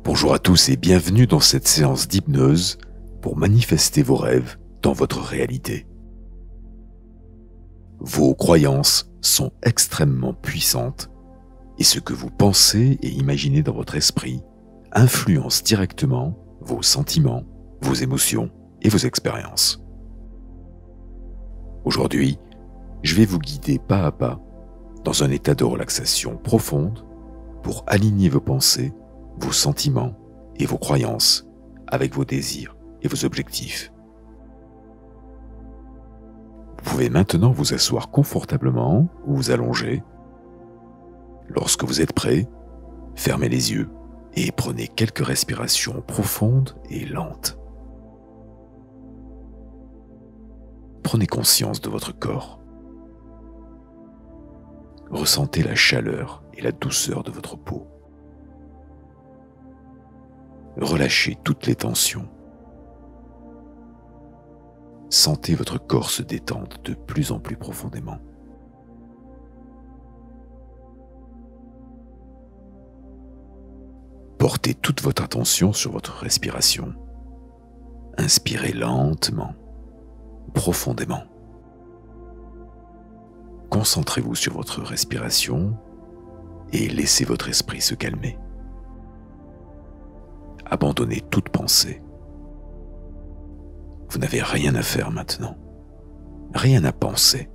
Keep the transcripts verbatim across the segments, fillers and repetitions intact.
Bonjour à tous et bienvenue dans cette séance d'hypnose pour manifester vos rêves dans votre réalité. Vos croyances sont extrêmement puissantes et ce que vous pensez et imaginez dans votre esprit influence directement vos sentiments, vos émotions et vos expériences. Aujourd'hui, je vais vous guider pas à pas dans un état de relaxation profonde pour aligner vos pensées, vos sentiments et vos croyances avec vos désirs et vos objectifs. Vous pouvez maintenant vous asseoir confortablement ou vous allonger. Lorsque vous êtes prêt, fermez les yeux et prenez quelques respirations profondes et lentes. Prenez conscience de votre corps. Ressentez la chaleur et la douceur de votre peau. Relâchez toutes les tensions. Sentez votre corps se détendre de plus en plus profondément. Portez toute votre attention sur votre respiration. Inspirez lentement, profondément. Concentrez-vous sur votre respiration et laissez votre esprit se calmer. Abandonnez toute pensée. Vous n'avez rien à faire maintenant, rien à penser.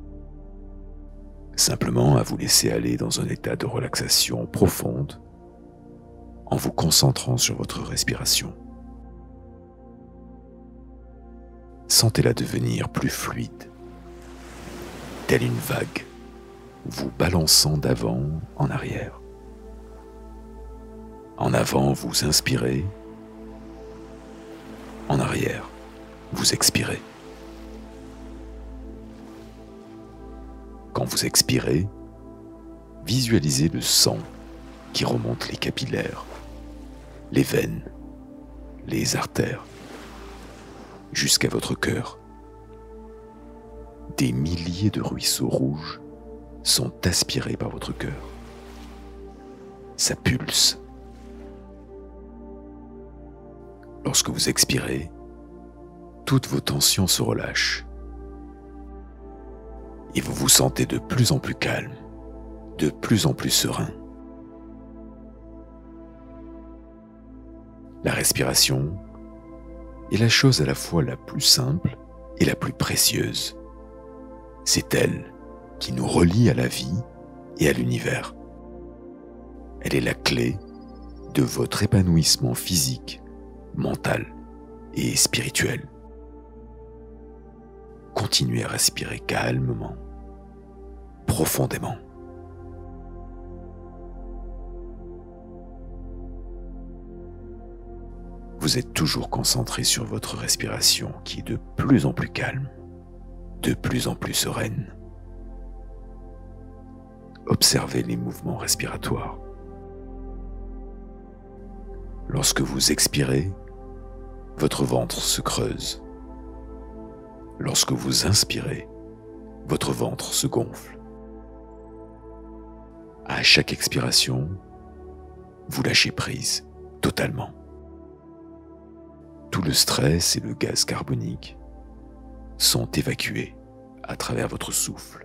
Simplement à vous laisser aller dans un état de relaxation profonde en vous concentrant sur votre respiration. Sentez-la devenir plus fluide, telle une vague, vous balançant d'avant en arrière. En avant, vous inspirez. En arrière, vous expirez. Quand vous expirez, visualisez le sang qui remonte les capillaires, les veines, les artères, jusqu'à votre cœur. Des milliers de ruisseaux rouges sont aspirés par votre cœur. Ça pulse. Lorsque vous expirez, toutes vos tensions se relâchent et vous vous sentez de plus en plus calme, de plus en plus serein. La respiration est la chose à la fois la plus simple et la plus précieuse. C'est elle qui nous relie à la vie et à l'univers. Elle est la clé de votre épanouissement physique, mental et spirituel. Continuez à respirer calmement, profondément. Vous êtes toujours concentré sur votre respiration qui est de plus en plus calme, de plus en plus sereine. Observez les mouvements respiratoires. Lorsque vous expirez, votre ventre se creuse. Lorsque vous inspirez, votre ventre se gonfle. À chaque expiration, vous lâchez prise totalement. Tout le stress et le gaz carbonique sont évacués à travers votre souffle.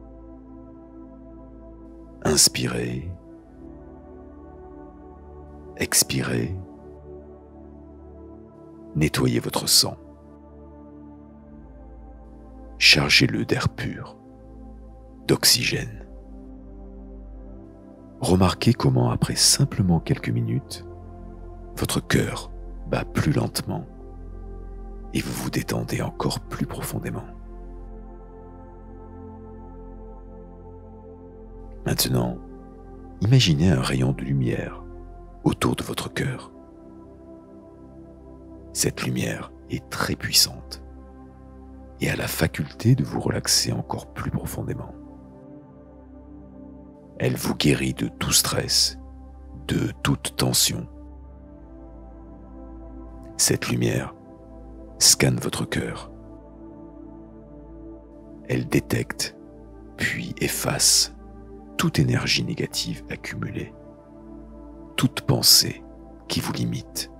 Inspirez, expirez, nettoyez votre sang. Chargez-le d'air pur, d'oxygène. Remarquez comment après simplement quelques minutes, votre cœur bat plus lentement et vous vous détendez encore plus profondément. Maintenant, imaginez un rayon de lumière autour de votre cœur. Cette lumière est très puissante et a la faculté de vous relaxer encore plus profondément. Elle vous guérit de tout stress, de toute tension. Cette lumière scanne votre cœur. Elle détecte, puis efface toute énergie négative accumulée, toute pensée qui vous limitent.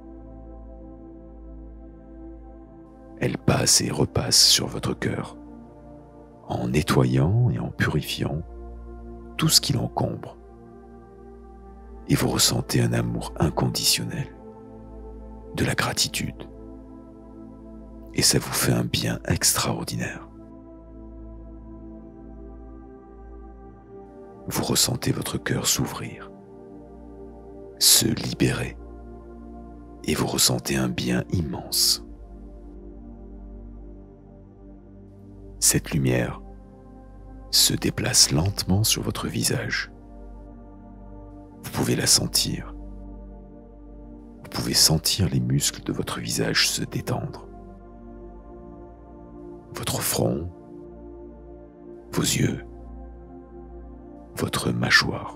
Elle passe et repasse sur votre cœur, en nettoyant et en purifiant tout ce qui l'encombre. Et vous ressentez un amour inconditionnel, de la gratitude. Et ça vous fait un bien extraordinaire. Vous ressentez votre cœur s'ouvrir, se libérer, et vous ressentez un bien immense. Cette lumière se déplace lentement sur votre visage. Vous pouvez la sentir. Vous pouvez sentir les muscles de votre visage se détendre. Votre front, vos yeux, votre mâchoire.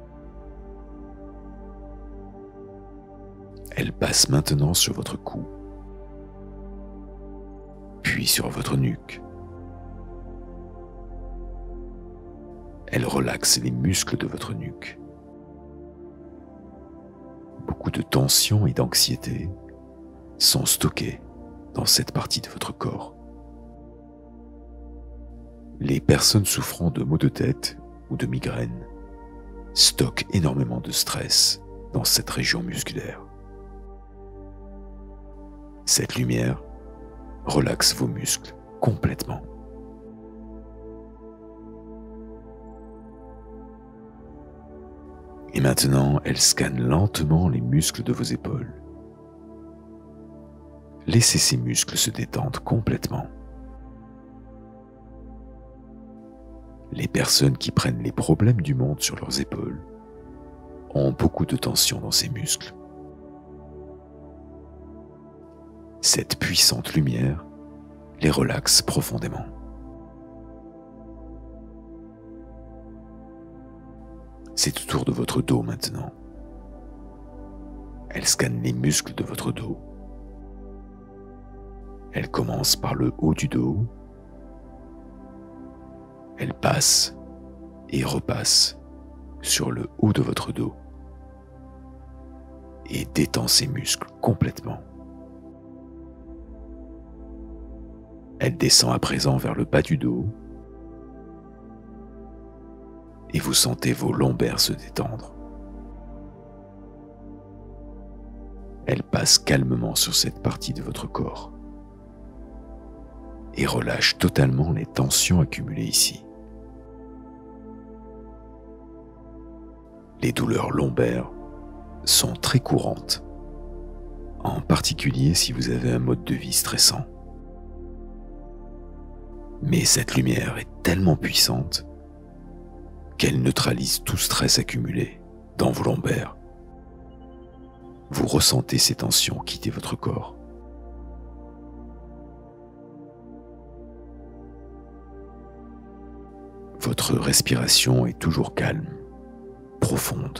Elle passe maintenant sur votre cou, puis sur votre nuque. Elle relaxe les muscles de votre nuque. Beaucoup de tension et d'anxiété sont stockés dans cette partie de votre corps. Les personnes souffrant de maux de tête ou de migraine stockent énormément de stress dans cette région musculaire. Cette lumière relaxe vos muscles complètement. Et maintenant, elle scanne lentement les muscles de vos épaules. Laissez ces muscles se détendre complètement. Les personnes qui prennent les problèmes du monde sur leurs épaules ont beaucoup de tension dans ces muscles. Cette puissante lumière les relaxe profondément. C'est autour de votre dos maintenant. Elle scanne les muscles de votre dos. Elle commence par le haut du dos. Elle passe et repasse sur le haut de votre dos et détend ses muscles complètement. Elle descend à présent vers le bas du dos et vous sentez vos lombaires se détendre. Elle passe calmement sur cette partie de votre corps et relâche totalement les tensions accumulées ici. Les douleurs lombaires sont très courantes, en particulier si vous avez un mode de vie stressant. Mais cette lumière est tellement puissante qu'elle neutralise tout stress accumulé dans vos lombaires. Vous ressentez ces tensions quitter votre corps. Votre respiration est toujours calme, profonde.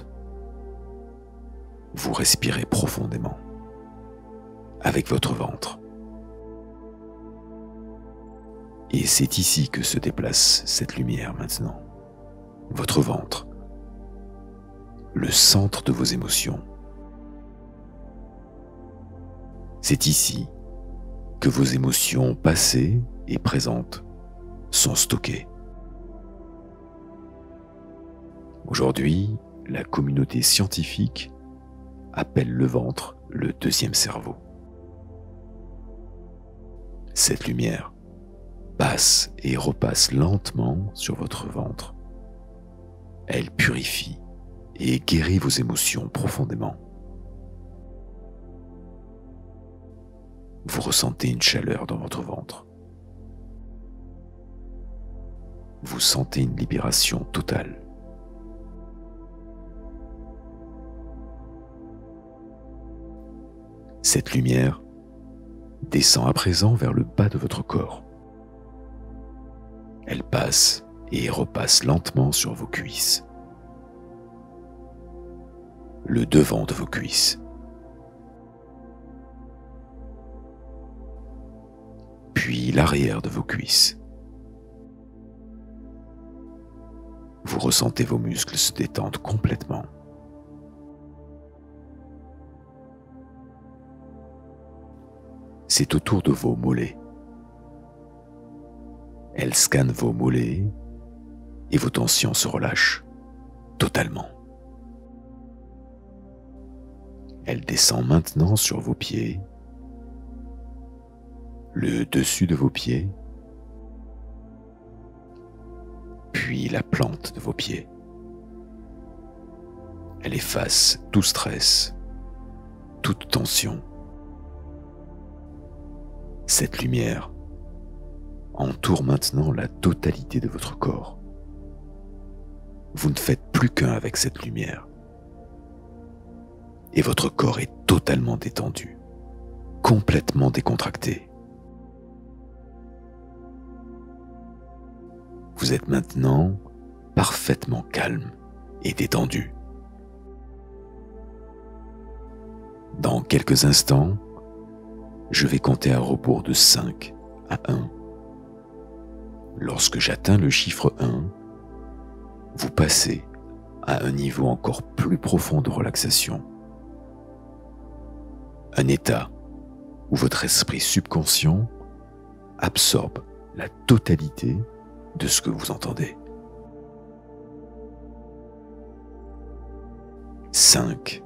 Vous respirez profondément avec votre ventre. Et c'est ici que se déplace cette lumière maintenant. Votre ventre, le centre de vos émotions. C'est ici que vos émotions passées et présentes sont stockées. Aujourd'hui, la communauté scientifique appelle le ventre le deuxième cerveau. Cette lumière passe et repasse lentement sur votre ventre. Elle purifie et guérit vos émotions profondément. Vous ressentez une chaleur dans votre ventre. Vous sentez une libération totale. Cette lumière descend à présent vers le bas de votre corps. Elle passe et repasse lentement sur vos cuisses, le devant de vos cuisses, puis l'arrière de vos cuisses. Vous ressentez vos muscles se détendre complètement. c'est autour de vos mollets. Elle scanne vos mollets et vos tensions se relâchent totalement. Elle descend maintenant sur vos pieds, le dessus de vos pieds, puis la plante de vos pieds. Elle efface tout stress, toute tension. Cette lumière entoure maintenant la totalité de votre corps. Vous ne faites plus qu'un avec cette lumière. Et votre corps est totalement détendu, complètement décontracté. Vous êtes maintenant parfaitement calme et détendu. Dans quelques instants, je vais compter à rebours de cinq à un. Lorsque j'atteins le chiffre un, vous passez à un niveau encore plus profond de relaxation. Un état où votre esprit subconscient absorbe la totalité de ce que vous entendez. cinq,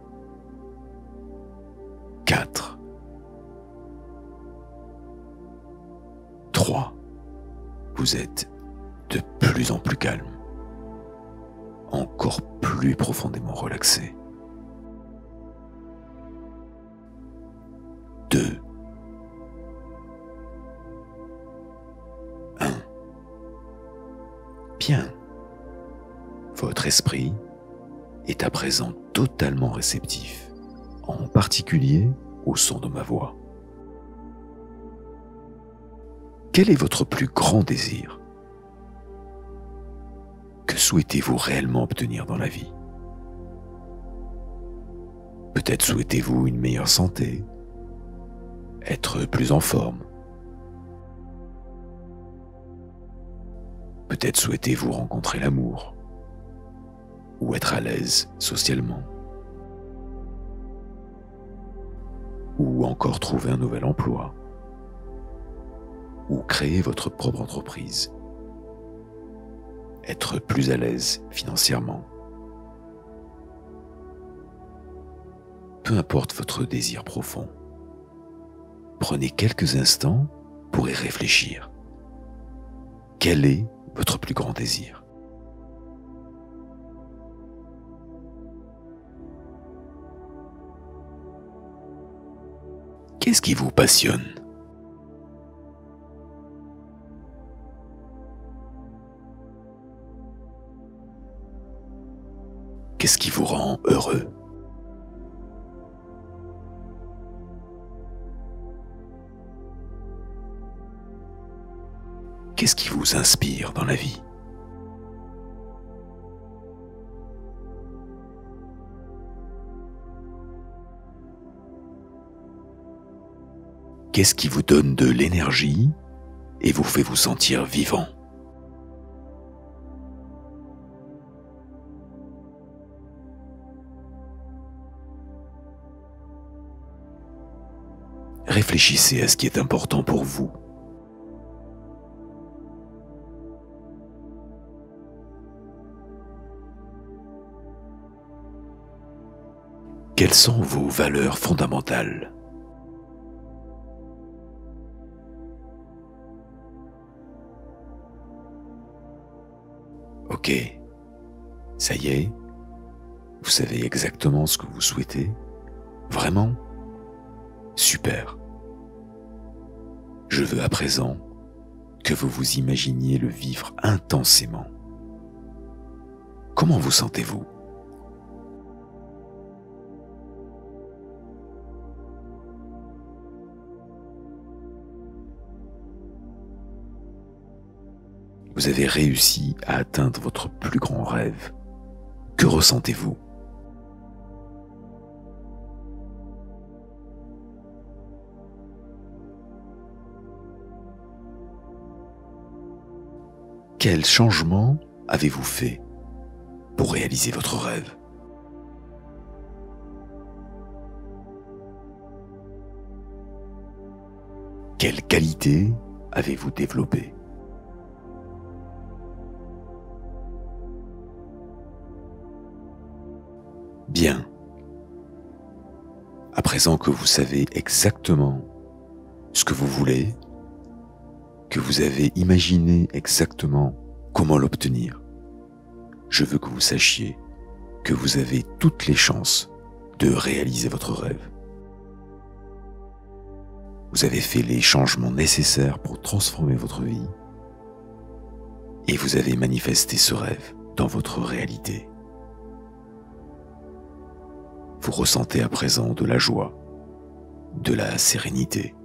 quatre, trois. Vous êtes de plus en plus calme, encore plus profondément relaxé. deux, un. Bien. Votre esprit est à présent totalement réceptif, en particulier au son de ma voix. Quel est votre plus grand désir? Que souhaitez-vous réellement obtenir dans la vie? Peut-être souhaitez-vous une meilleure santé, être plus en forme. Peut-être souhaitez-vous rencontrer l'amour ou être à l'aise socialement. Ou encore trouver un nouvel emploi ou créer votre propre entreprise. Être plus à l'aise financièrement. Peu importe votre désir profond, prenez quelques instants pour y réfléchir. Quel est votre plus grand désir? Qu'est-ce qui vous passionne? Qu'est-ce qui vous rend heureux? Qu'est-ce qui vous inspire dans la vie? Qu'est-ce qui vous donne de l'énergie et vous fait vous sentir vivant? Réfléchissez à ce qui est important pour vous. Quelles sont vos valeurs fondamentales? Ok, ça y est, vous savez exactement ce que vous souhaitez? Vraiment? Super. Je veux à présent que vous vous imaginiez le vivre intensément. Comment vous sentez-vous? Vous avez réussi à atteindre votre plus grand rêve. Que ressentez-vous? Quel changement avez-vous fait pour réaliser votre rêve? Quelle qualité avez-vous développée? Bien. À présent que vous savez exactement ce que vous voulez, que vous avez imaginé exactement comment l'obtenir, je veux que vous sachiez que vous avez toutes les chances de réaliser votre rêve. Vous avez fait les changements nécessaires pour transformer votre vie et vous avez manifesté ce rêve dans votre réalité. Vous ressentez à présent de la joie, de la sérénité.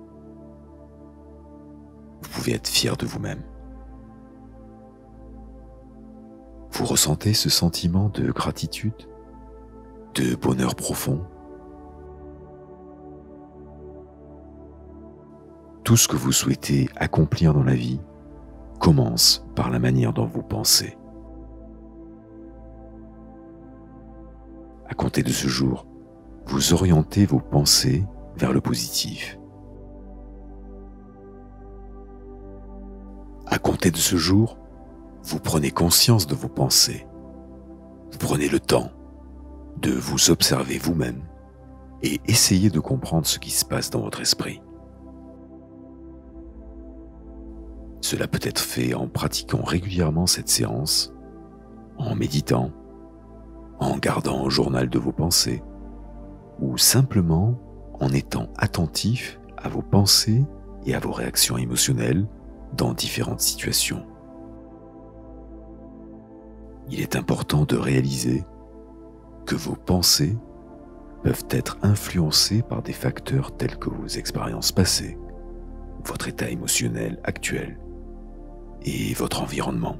Vous pouvez être fier de vous-même. Vous ressentez ce sentiment de gratitude, de bonheur profond. Tout ce que vous souhaitez accomplir dans la vie commence par la manière dont vous pensez. À compter de ce jour, vous orientez vos pensées vers le positif. À compter de ce jour, vous prenez conscience de vos pensées. Vous prenez le temps de vous observer vous-même et essayez de comprendre ce qui se passe dans votre esprit. Cela peut être fait en pratiquant régulièrement cette séance, en méditant, en gardant un journal de vos pensées, ou simplement en étant attentif à vos pensées et à vos réactions émotionnelles dans différentes situations. Il est important de réaliser que vos pensées peuvent être influencées par des facteurs tels que vos expériences passées, votre état émotionnel actuel et votre environnement.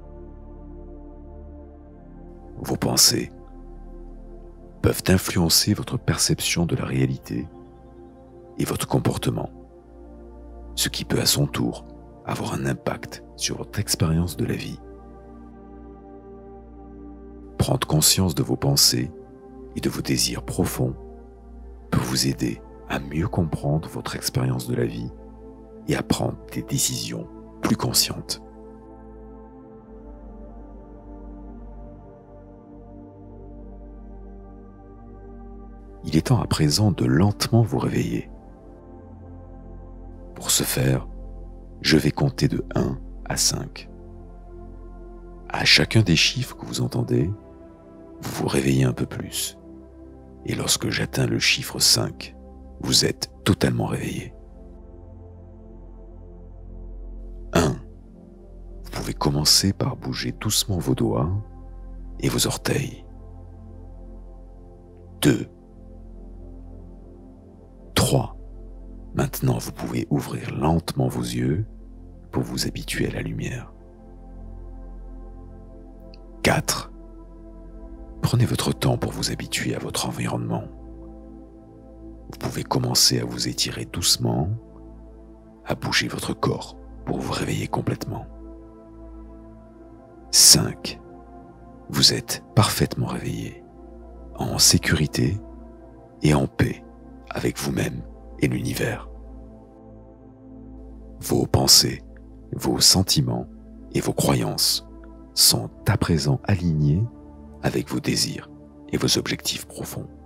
Vos pensées peuvent influencer votre perception de la réalité et votre comportement, ce qui peut à son tour avoir un impact sur votre expérience de la vie. Prendre conscience de vos pensées et de vos désirs profonds peut vous aider à mieux comprendre votre expérience de la vie et à prendre des décisions plus conscientes. Il est temps à présent de lentement vous réveiller. Pour ce faire, je vais compter de un à cinq. À chacun des chiffres que vous entendez, vous vous réveillez un peu plus. Et lorsque j'atteins le chiffre cinq, vous êtes totalement réveillé. un. Vous pouvez commencer par bouger doucement vos doigts et vos orteils. deux. trois. Maintenant, vous pouvez ouvrir lentement vos yeux pour vous habituer à la lumière. quatre. Prenez votre temps pour vous habituer à votre environnement. Vous pouvez commencer à vous étirer doucement, à bouger votre corps pour vous réveiller complètement. cinq. Vous êtes parfaitement réveillé, en sécurité et en paix avec vous-même et l'univers. Vos pensées, vos sentiments et vos croyances sont à présent alignés avec vos désirs et vos objectifs profonds.